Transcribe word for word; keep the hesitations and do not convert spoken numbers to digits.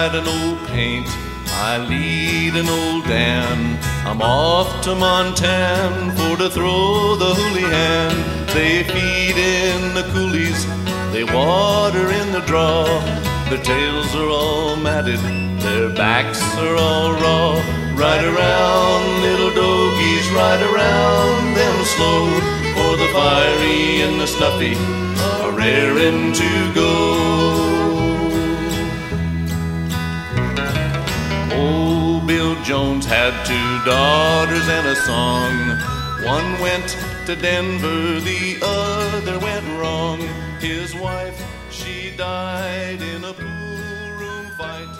light an old paint, I lead an old Dan. I'm off to Montan for to throw the hoolie-hand. They feed in the coulees, they water in the draw. Their tails are all matted, their backs are all raw. Ride around, little dogies, ride around them slow, for the fiery and the snuffy are raring to go. Old Bill Jones had two daughters and a song. One went to Denver, the other went wrong. His wife, she died in a pool room fight.